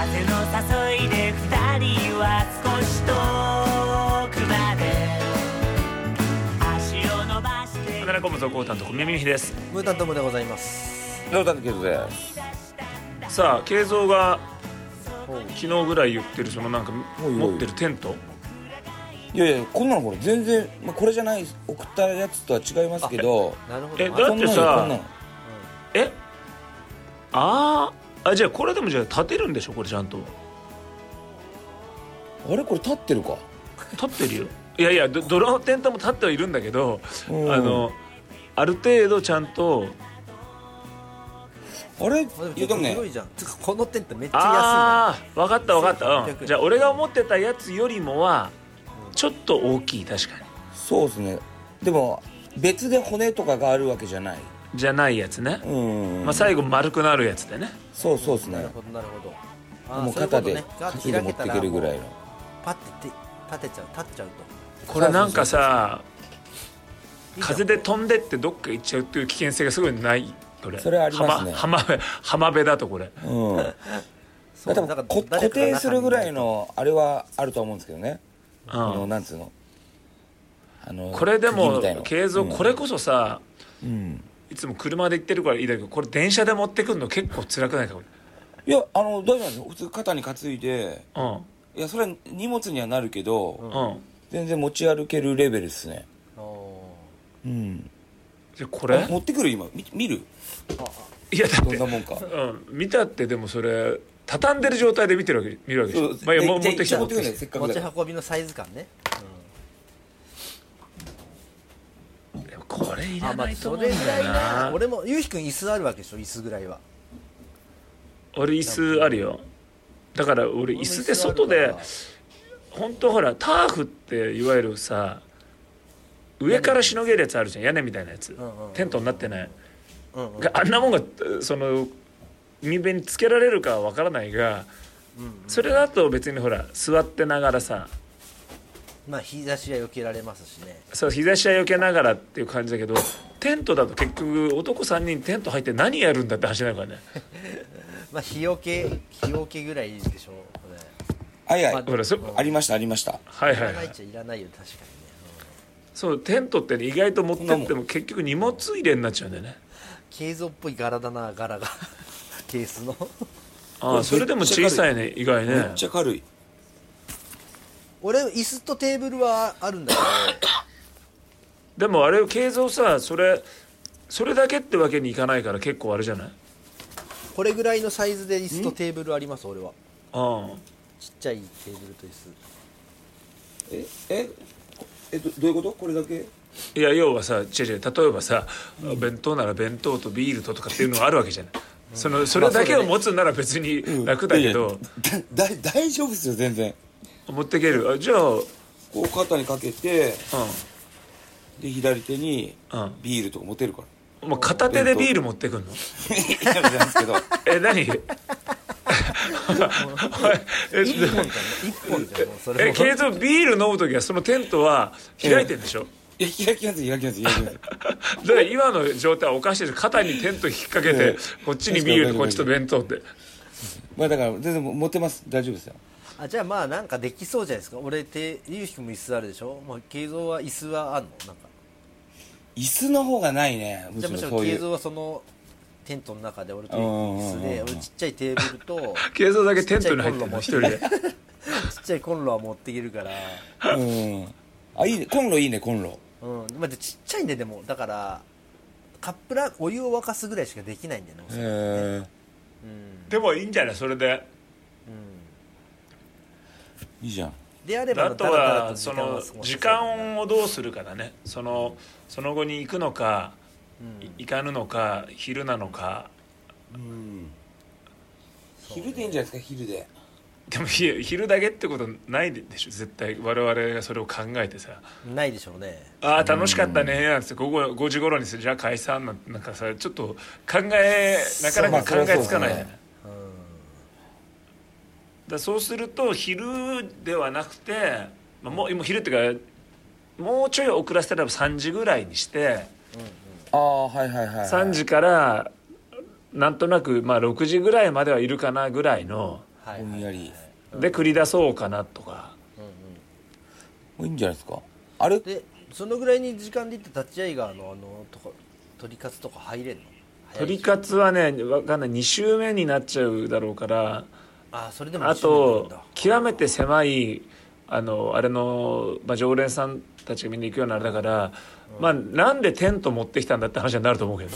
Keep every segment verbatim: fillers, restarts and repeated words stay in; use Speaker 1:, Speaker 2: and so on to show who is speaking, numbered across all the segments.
Speaker 1: 風の誘いで二人は少し遠くまで足を伸ばして
Speaker 2: カメラコム増高担当小宮美美です。
Speaker 3: ムータントムでございます。
Speaker 4: どうだったけどです。
Speaker 2: さあ慶三が昨日ぐらい言ってるそのなんか
Speaker 4: おいおい
Speaker 2: 持ってるテント、
Speaker 4: いやいやこんなのほら全然、まあ、これじゃない送ったやつとは違いますけど、
Speaker 3: なるほど。
Speaker 2: えだってさ
Speaker 4: こんなの
Speaker 2: えあーあじゃあこれでもじゃあ立てるんでしょこれちゃんと
Speaker 4: あれこれ立ってるか。
Speaker 2: 立ってるよ。いやいや ど, どのテントも立ってはいるんだけど、
Speaker 4: うん
Speaker 2: あのある程度ちゃんと
Speaker 4: あれい
Speaker 3: うん、
Speaker 4: やでもね
Speaker 3: 広いじゃん。つかこのテントめっちゃ安い
Speaker 2: ああ分かった分かった、
Speaker 3: せんはっぴゃくえん
Speaker 2: うん、じゃあ俺が思ってたやつよりもはちょっと大きい。確かに
Speaker 4: そうですね。でも別で骨とかがあるわけじゃない。
Speaker 2: じゃないやつね、
Speaker 4: うん、
Speaker 2: まあ、最後丸くなるやつでね。
Speaker 4: そうそうですね。
Speaker 3: なるほどなるほど。あー
Speaker 4: もう肩で
Speaker 3: そういうことね
Speaker 4: 肩で持っていけるぐらいの。
Speaker 3: パッて立てちゃう立っちゃうと。
Speaker 2: これなんかさ
Speaker 3: いいじゃん
Speaker 2: 風で飛んでってどっか行っちゃうっていう危険性がすごいないこれ。
Speaker 4: それありますね
Speaker 2: 浜浜辺浜辺だとこれ
Speaker 4: うん。だ
Speaker 3: そう
Speaker 4: 多分こ
Speaker 3: だから誰かが
Speaker 4: 固定するぐらいのあれはあると思うんですけどね。
Speaker 2: うん
Speaker 4: あのなんつうの。あの
Speaker 2: これでも
Speaker 4: 釘みたいの
Speaker 2: 慶三、
Speaker 4: うん
Speaker 2: これこそさ
Speaker 4: うん。
Speaker 2: いつも車で行ってるからいいだけどこれ電車で持ってくるの結構辛くないかこ
Speaker 4: いやあの大丈夫なんですよ。普通肩に担いで、
Speaker 2: れ。うん
Speaker 4: いやそれは荷物にはなるけど、
Speaker 2: うん
Speaker 4: 全然持ち歩けるレベルですね。
Speaker 3: お
Speaker 4: うん。
Speaker 2: でこれ
Speaker 4: 持ってくる今み見る
Speaker 2: いやだって
Speaker 4: どんなもんか。
Speaker 2: うん、見たってでもそれ畳んでる状態で見てるわけ見るわけでしょ。
Speaker 4: そう
Speaker 2: まあ、いや
Speaker 4: で
Speaker 2: も持ってきた
Speaker 4: じゃあ持ってくるね
Speaker 2: 持ってき
Speaker 3: ー持ち
Speaker 4: せっかくだから。
Speaker 3: 運びのサイズ感ね。
Speaker 2: たでもこれいら
Speaker 3: あまあ
Speaker 2: ないと思うん
Speaker 3: それぐらい
Speaker 2: だよな。
Speaker 3: な。俺もゆうひくん椅子あるわけでしょ。椅子ぐらいは。
Speaker 2: 俺椅子あるよ。だから俺椅子で外で本当ほらターフっていわゆるさ上からしのげるやつあるじゃん。屋根みたいなやつ、
Speaker 3: んうんうん
Speaker 2: テントになってない、
Speaker 3: うんうん
Speaker 2: があんなもんがその海辺につけられるかはわからないが、それだと別にほら座ってながらさ、
Speaker 3: まあ日差しは避けられますしね。
Speaker 2: そう日差しは避けながらっていう感じだけど、テントだと結局男さんにんテント入って何やるんだって話になるからね。
Speaker 3: まあ日よけ日よけぐらいでしょこれ。
Speaker 4: はいはい、
Speaker 3: ま
Speaker 2: ほらそ
Speaker 4: ありましたありました。
Speaker 2: はいはいはい
Speaker 3: いらないっ。ちゃいらないよ確かにね。
Speaker 2: そうテントって、ね、意外と持ってっても結局荷物入れになっちゃうんだよね。
Speaker 3: ケ像っぽい柄だな柄がケースの。
Speaker 2: ああそれでも小さいね意外
Speaker 4: め
Speaker 2: ね
Speaker 4: っちゃ軽い。
Speaker 3: 俺椅子とテーブルはあるんだけど。
Speaker 2: でもあれ慶三さそれそれだけってわけにいかないから結構あれじゃない。
Speaker 3: これぐらいのサイズで椅子とテーブルあります俺は。
Speaker 2: あ
Speaker 3: ちっちゃいテーブルと椅子。
Speaker 4: えええどどういうことこれだけ。
Speaker 2: あいや要はさ違う違う例えばさ、弁当なら弁当とビールととかっていうのがあるわけじゃない、そのそれだけを持つなら別に楽だけど、
Speaker 4: だだ大丈夫ですよ全然。
Speaker 2: 持ってける。あじゃあ
Speaker 4: こう肩にかけて
Speaker 2: う
Speaker 4: で左手に
Speaker 2: うん
Speaker 4: ビールとか持てるから。
Speaker 2: んもう片手でビール持ってくんの。
Speaker 4: いやじゃないですけど。
Speaker 2: え何え
Speaker 3: 一本じゃん一本じゃんもうそれも。
Speaker 2: え慶三ビール飲む時はそのテントは開いてんでしょ、
Speaker 4: いや開きます開きます開きます。
Speaker 2: だから今の状態はおかしいでしょ。肩にテント引っ掛けて、
Speaker 4: ええ
Speaker 2: こっちにビールとこっちと弁当って
Speaker 4: まあだから全然持てます大丈夫ですよ。
Speaker 3: あじゃあまあなんかできそうじゃないですか。俺てゆうひくんも椅子あるでしょ。もうケイゾウは椅子はあんのなんか。
Speaker 4: 椅子の方がないね。む
Speaker 3: じゃあむし
Speaker 4: しろそういう。
Speaker 3: ろケイゾウはそのテントの中で俺と椅子
Speaker 4: うんうんうんうん
Speaker 3: で俺ちっちゃいテーブルと
Speaker 2: 慶三だけテントに入ってるの一人で。
Speaker 3: ちっちゃいコンロは持っていけるから。
Speaker 4: うん。あいいねコンロいいねコンロ。
Speaker 3: うん、まあ、でちっちゃいんででもだからカップラーお湯を沸かすぐらいしかできないんだよねおそらくね。
Speaker 4: へえ。
Speaker 3: うん
Speaker 2: でもいいんじゃないそれで。
Speaker 4: いいじゃん。
Speaker 3: であれば
Speaker 2: あと
Speaker 3: だらだら
Speaker 2: はその
Speaker 3: と時間は過ごせそう
Speaker 2: 時間をどうするかだね。そのその後に行くのか、
Speaker 3: うん
Speaker 2: い行かぬのか昼なのか。
Speaker 4: うん。昼でいいんじゃないですか昼で。
Speaker 2: でもひ昼だけってことないでしょ絶対。我々がそれを考えてさ、
Speaker 3: ないでしょうね。
Speaker 2: ああ楽しかったねなんて午後ごじ頃にするじゃあ解散なんてなんかさちょっと考えなかなか考えつかないじゃない。
Speaker 4: そうまあそうですね
Speaker 2: だそうすると昼ではなくて、まあ、もう今昼っていうかもうちょい遅らせたらさんじぐらいにして
Speaker 4: ああはいはいはい、はい。
Speaker 2: さんじからなんとなくまあろくじぐらいまではいるかなぐらいの
Speaker 3: はい
Speaker 4: ぼんやり、
Speaker 3: はいはい
Speaker 2: で繰り出そうかなとか。
Speaker 4: いいんじゃないですか。あれ
Speaker 3: でそのぐらいに時間で行って立会川のあのとこ鳥かつとか入れんの？
Speaker 2: 鳥かつはね分かんない、に周目になっちゃうだろうから。
Speaker 3: あそれでも
Speaker 2: あ
Speaker 3: 一緒に
Speaker 2: と
Speaker 3: 来るんだ。
Speaker 2: 極めて狭いあのあれの、まあ、常連さんたちがみんな行くようなあれだから、うん、まあなんでテント持ってきたんだって話になると思うけど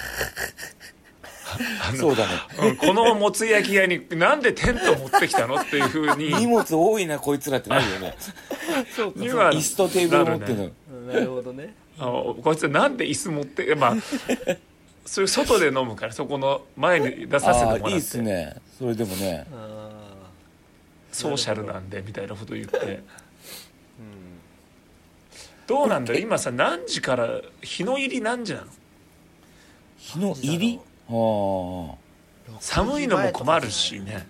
Speaker 4: そうだね、
Speaker 2: うん、このもつ焼き屋になんでテント持ってきたのっていうふうに
Speaker 4: 荷物多いなこいつらってなるよね
Speaker 3: そうか、
Speaker 4: 椅子とテーブル持ってるの、
Speaker 3: ね、なるほどね。
Speaker 2: あこいつなんで椅子持ってまあそれ外で飲むからそこの前に出させてもらって、
Speaker 4: あいいっすねそれでもね、
Speaker 2: ソーシャルなんでみたいなこと言って、うん、どうなんだよ今さ何時から日の入り何時なの？
Speaker 4: 日の入り？は
Speaker 2: あ寒いのも困るしね、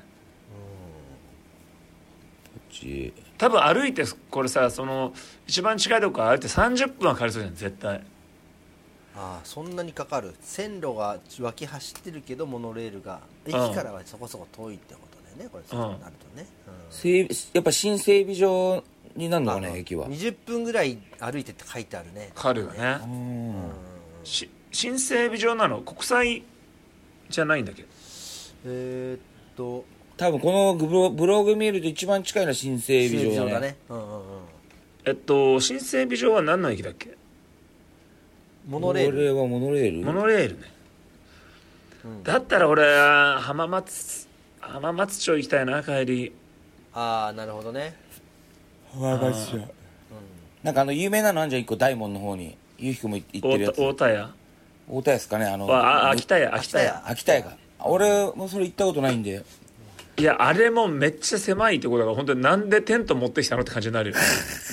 Speaker 4: うん、
Speaker 2: 多分歩いてこれさその一番近いとこから歩いてさんじゅっぷんはかかりそうじゃん絶対。
Speaker 3: ああそんなにかかる。線路が脇走ってるけどモノレールが駅からはそこそこ遠いってことだよねこれそうなるとね、
Speaker 4: うん、やっぱ新整備場になるのかね駅は。
Speaker 3: にじゅっぷんぐらい歩いてって書いてあるね。
Speaker 2: かかるよね、うん、し新整備場なの？国際じゃないんだけど
Speaker 3: えー、っと
Speaker 4: 多分このブロ、ブログ見ると一番近いのは新整備場だね。
Speaker 3: だね、うんうんうん、
Speaker 2: えっと新整備場は何の駅だっけ？
Speaker 3: モノレール。
Speaker 4: これはモノレール？
Speaker 2: モノレールね、うん、だったら俺浜松浜松町行きたいな帰り。
Speaker 3: ああなるほどね。
Speaker 4: 浜松町、うん、なんかあの有名なのあんじゃん一個大門の方にゆうひくも行ってるやつ。
Speaker 2: 大田屋
Speaker 4: 大田屋ですかねあの
Speaker 2: あ秋田屋秋田屋
Speaker 4: 秋田屋か。俺もそれ行ったことないんで。
Speaker 2: いやあれもめっちゃ狭いところだから本当になんでテント持ってきたのって感じになるよ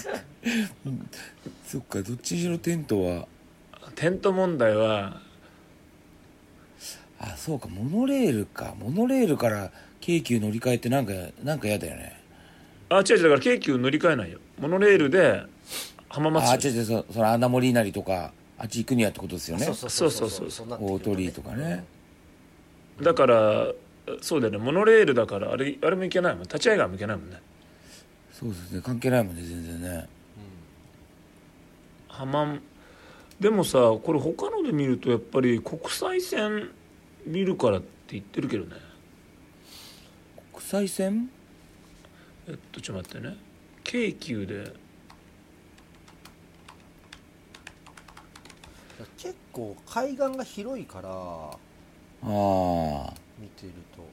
Speaker 4: そっかどっちにしろテントは
Speaker 2: テント問題は
Speaker 4: あそうかモノレールかモノレールから京急乗り換えってなんかなんか嫌だよね。
Speaker 2: あ違う違うだから京急乗り換えないよモノレールで浜松
Speaker 4: あ違う違うそその穴守稲荷とかあっち行くにはってことですよね。
Speaker 2: そうそうそうそう
Speaker 4: 大鳥居とかね、
Speaker 2: うん、だからそうだよねモノレールだからあれあれも行けないもん立ち会い側も行けないもんね。
Speaker 4: そうですね関係ないもんね全然ね、うん、
Speaker 2: 浜でもさこれ他ので見るとやっぱり国際線見るからって言ってるけどね。
Speaker 4: 国際線
Speaker 2: えっとちょっと待ってね京急で
Speaker 3: 結構海岸が広いから
Speaker 4: ああ
Speaker 3: 見てると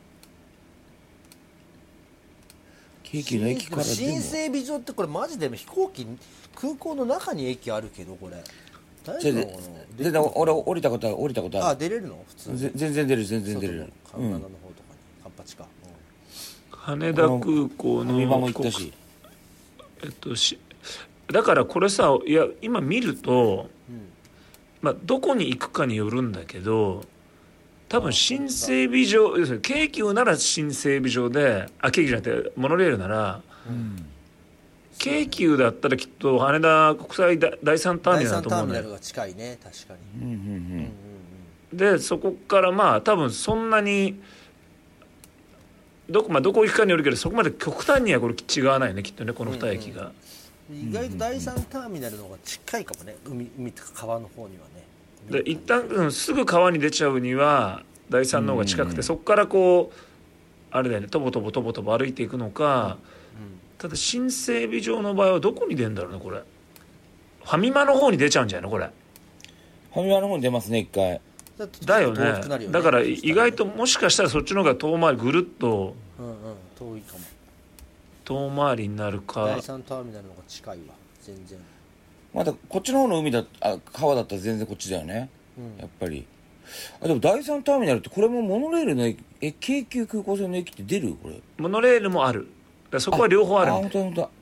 Speaker 4: 京急の駅からでも
Speaker 3: 新整備場ってこれマジで飛行機空港の中に駅あるけどこれ大丈夫なのかな。
Speaker 4: 全然俺降りたことある降りたことある。
Speaker 3: あ出れるの普通に
Speaker 4: 全然出る全然出る。
Speaker 3: カンパチの方とかに、カンパチか、
Speaker 2: うん、羽田空港の
Speaker 4: 今も行ったし
Speaker 2: えっとしだからこれさいや今見ると、うんまあ、どこに行くかによるんだけど多分新整備場要するに京急なら新整備場であ京急じゃなくてモノレールなら、うん、京急だったらきっと羽田国際第三ターミナルだと思うね。
Speaker 3: 第三ターミナルが近いね確かに、うんうんうん
Speaker 2: うん、でそこからまあ多分そんなにどこ、まあ、どこ行くかによるけどそこまで極端にはこれ違わないねきっとねこのに駅が、
Speaker 3: うんうん、意外と第三ターミナルの方が近いかもね 海, 海とか川の方にはね。
Speaker 2: で一旦、うん、すぐ川に出ちゃうには第三の方が近くて、うん、そこからこうあれだよねとぼとぼとぼとぼ歩いていくのか、うん、ただ新整備場の場合はどこに出るんだろうねこれ。ファミマの方に出ちゃうんじゃないのこれ。
Speaker 4: ファミマの方に出ますね一回
Speaker 2: だよ ね, よねだから意外ともしかしたらそっちの方が遠回りぐるっと、
Speaker 3: うんうん、遠いかも
Speaker 2: 遠回りになるか。
Speaker 3: 第三ターミナルの方が近いわ全然。
Speaker 4: まだこっちの方の海だあ川だったら全然こっちだよね、うん、やっぱり。あでも第三ターミナルってこれもモノレールの駅え京急空港線の駅って出るこれ。
Speaker 2: モノレールもあるだそこは両方あるんだ。
Speaker 4: あ本当だ本当だ、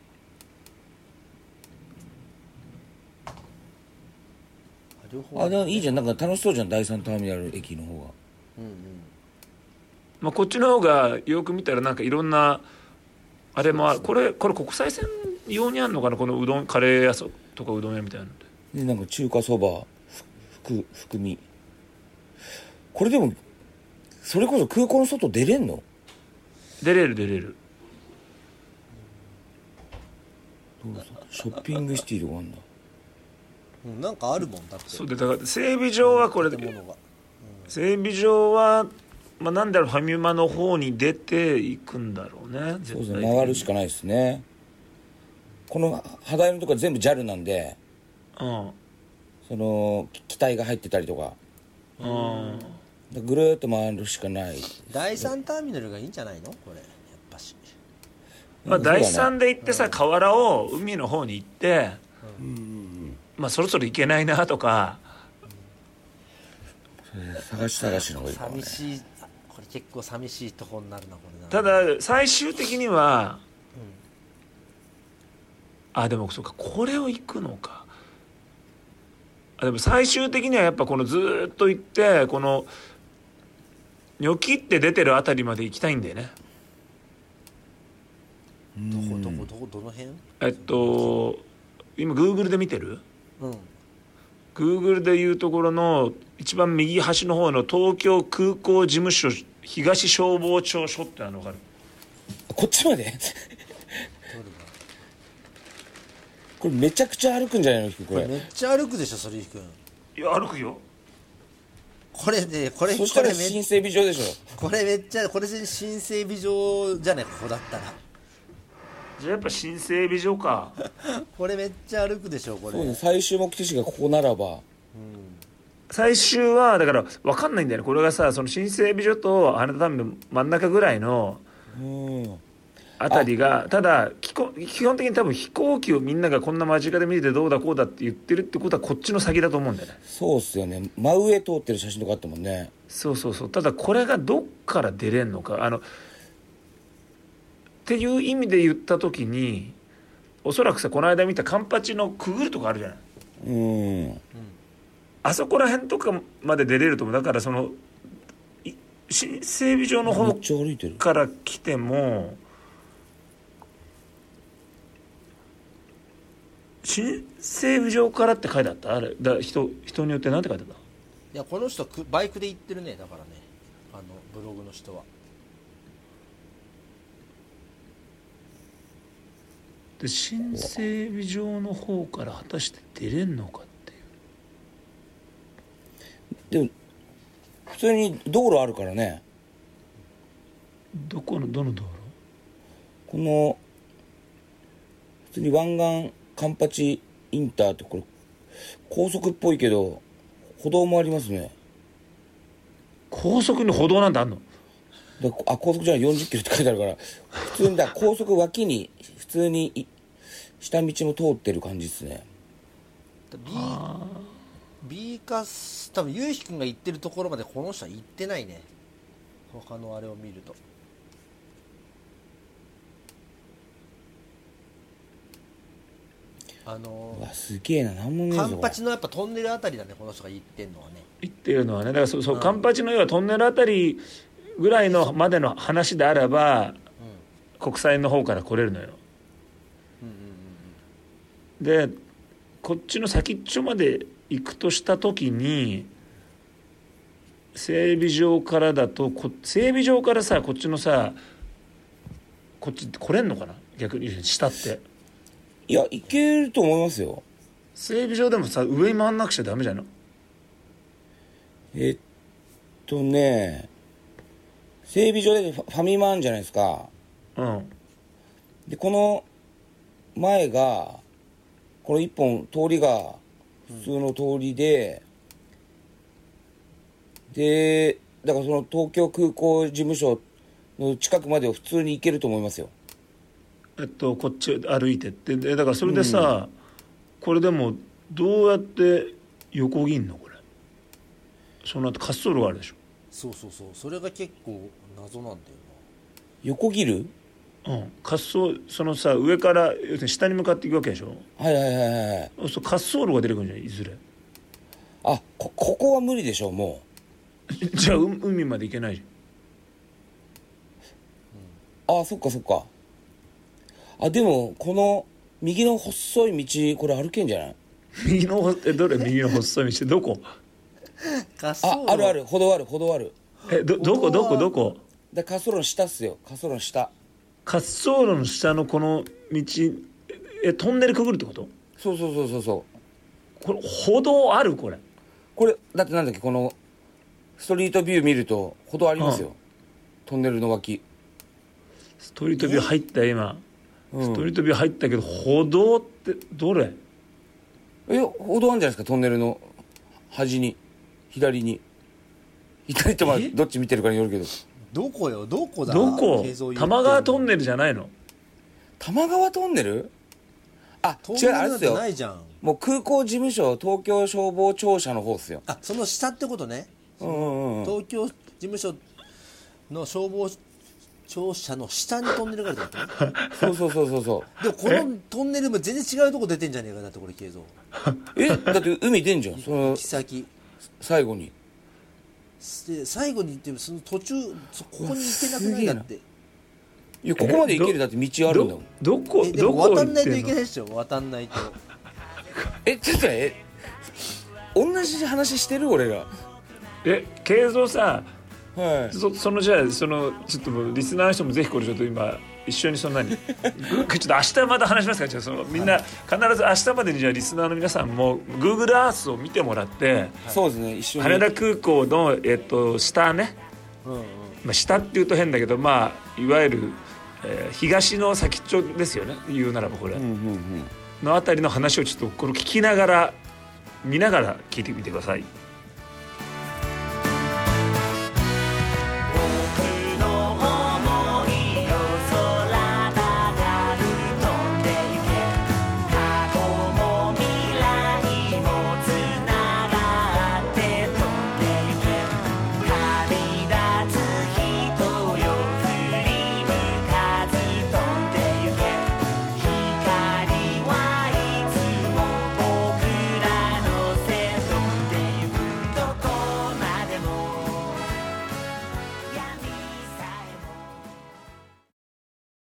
Speaker 4: うん、両方あでもいいじゃんなんか楽しそうじゃん第三ターミナル駅の方が。うんうん
Speaker 2: まあ、こっちの方がよく見たらなんかいろんなあれもある。これこれ国際線用にあるのかなこのうどんカレー屋とかうどん屋みたいなの
Speaker 4: でなんか中華そばふくみこれでもそれこそ空港の外出れんの
Speaker 2: 出れる出れる。
Speaker 4: どうぞショッピングシティとかあんだ。
Speaker 3: うん、なんかあるもんだって
Speaker 2: そうでだから整備場はこれ
Speaker 3: 建物が
Speaker 2: 整備場は、まあ、なんだろうファミマの方に出ていくんだろうね。
Speaker 4: そうですね、回るしかないですね。この肌色のところ全部 ジャル なんで、
Speaker 2: うん、
Speaker 4: その機体が入ってたりとか、
Speaker 2: うん、
Speaker 4: ぐるーっと回るしかない。
Speaker 3: 第三ターミナルがいいんじゃないのこれやっぱし。
Speaker 2: まあ、だいさんで行ってさ、河原を海の方に行って、
Speaker 4: うん、
Speaker 2: まあ、そろそろ行けないなとか、
Speaker 4: 探し探しの方がいいかもね。
Speaker 3: 寂しい、これ結構寂しいとこになるなこれな。
Speaker 2: ただ最終的には、うん、あでもそうかこれを行くのか。あでも最終的にはやっぱこのずっと行ってこのニョキって出てるあたりまで行きたいんだよね。
Speaker 3: どこどこどこどの辺？
Speaker 2: えっと今 Google で見てる？
Speaker 3: うん。
Speaker 2: Google でいうところの一番右端の方の東京空港事務所東消防庁署ってあるの分かる？
Speaker 4: こっちまでこれめちゃくちゃ歩くんじゃないのこれ。
Speaker 3: これめっちゃ歩くでしょそれひくん。
Speaker 2: いや歩くよ。
Speaker 3: これねこれ
Speaker 4: そしたら新整備場でしょ。
Speaker 3: これめっちゃこれ新整備場じゃねここだったら。
Speaker 2: じゃあやっぱ新整備場か。
Speaker 3: これめっちゃ歩くでしょこれ。
Speaker 4: そうね、最終目的地がここならば、うん、
Speaker 2: 最終はだから分かんないんだよねこれがさその新整備所と羽田ターミナル真ん中ぐらいのあたりが、ただ基本的に多分飛行機をみんながこんな間近で見ててどうだこうだって言ってるってことはこっちの先だと思うんだよね。
Speaker 4: そうっすよね、真上通ってる写真とかあったもんね。
Speaker 2: そうそうそう。ただこれがどっから出れんのかあのっていう意味で言った時におそらくさこの間見たカンパチのくぐるとこあるじゃない。
Speaker 4: うん、
Speaker 2: あそこら辺とかまで出れると思う。だからその新整備場の方から来ても新整備場からって書いてあったあれだ 人, 人によって何て書いてあった？
Speaker 3: いやこの人バイクで行ってるねだからねあのブログの人は。
Speaker 2: で新整備場の方から果たして出れんのかって
Speaker 4: いう。でも普通に道路あるからね。
Speaker 2: どこのどの道路？
Speaker 4: この普通に湾岸カンパチインターってこれ高速っぽいけど歩道もありますね。
Speaker 2: 高速に歩道なんてあんの？
Speaker 4: だあ高速じゃないよんじゅっキロって書いてあるから普通にだ高速脇に普通に下道も通ってる感じですね。
Speaker 3: B, B カス多分ゆうひくんが行ってるところまでこの人は行ってないね他のあれを見ると。あの
Speaker 4: ー、うわすげえな何も見えないぞ。
Speaker 3: カンパチのやっぱトンネルあたりだねこの人が行ってんのはね。
Speaker 2: 行ってるのはねだからそうそう、うん、カンパチの要はトンネルあたりぐらいのまでの話であれば、うん、国際の方から来れるのよ、うんうんうん、でこっちの先っちょまで行くとした時に整備場からだとこ整備場からさこっちのさこっち来れんのかな逆に下って。
Speaker 4: いや行けると思いますよ。
Speaker 2: 整備場でもさ上に回んなくちゃダメじゃんの。
Speaker 4: えっとね整備場でファミマあるんじゃないですか。
Speaker 2: うん
Speaker 4: でこの前がこの一本通りが普通の通りで、うん、でだからその東京空港事務所の近くまでは普通に行けると思いますよ。え
Speaker 2: っとこっち歩いてってでだからそれでさ、うん、これでもどうやって横切んのこれ。その後滑走路があるでしょ。
Speaker 3: そうそうそうそれが結構謎なんだよな。
Speaker 4: 横切る？
Speaker 2: うん滑走そのさ上から要するに下に向かっていくわけでしょ。
Speaker 4: はいはいはいはい。
Speaker 2: そうすると滑走路が出てくるんじゃないいずれ。
Speaker 4: あ こ, ここは無理でしょうも
Speaker 2: う。じゃあ海まで行けないじ
Speaker 4: ゃん、うん、あそっかそっか。あでもこの右の細い道これ歩けんじゃない？
Speaker 2: 右のえどれ右の細い道どこ？
Speaker 4: ああるある歩道ある歩道ある。
Speaker 2: えどどこどこどこ？
Speaker 4: で滑走路の下っすよ。滑走路の下。
Speaker 2: 滑走路の下のこの道えトンネルくぐるってこと？
Speaker 4: そうそうそうそうそう。
Speaker 2: これ歩道ある？これ
Speaker 4: これだってなんだっけ、このストリートビュー見ると歩道ありますよ、うん、トンネルの脇。
Speaker 2: ストリートビュー入った今、うん、ストリートビュー入ったけど歩道ってどれ？
Speaker 4: え歩道あるんじゃないですか、トンネルの端に左に。左とまあどっち見てるかによるけど。
Speaker 3: どこよどこだ？
Speaker 2: どこ？玉川トンネルじゃないの？
Speaker 4: 玉川トンネル？あ、違う、あれですよ。ないじゃん。もう空港事務所東京消防庁舎の方っすよ。
Speaker 3: あ、その下ってことね。
Speaker 4: うんうんうん、
Speaker 3: 東京事務所の消防庁舎の下にトンネルがあるってこと
Speaker 4: そうそうそうそうそう。
Speaker 3: でもこのトンネルも全然違うとこ出てんじゃねえかなってこれ、慶三。
Speaker 4: え、だって海出んじゃん。その
Speaker 3: 行き先
Speaker 4: 最後に。
Speaker 3: で最後に行ってその途中そここに行けなくないだって。
Speaker 4: いやここまで行けるだって道あるんだもん。
Speaker 2: どこ
Speaker 3: えでも渡んないといけないでしょ。渡んないと。
Speaker 4: えちょっとえ同じ話してる俺ら。
Speaker 2: え慶三さ、
Speaker 4: はい、
Speaker 2: そ, そのじゃあそのちょっともうリスナーの人もぜひこれちょっと今一緒にそんなにちょっと明日また話しますから。じゃあそのみんな必ず明日までにじゃあリスナーの皆さんも Google Earth を見てもらって、はい、
Speaker 4: そうですね、一緒に
Speaker 2: 羽田空港の、えっと、下ね、うんうんまあ、下っていうと変だけどまあいわゆる、えー、東の先っちょですよね、言うならばこれ、うんうんうん、のあたりの話をちょっとこれ聞きながら見ながら聞いてみてください。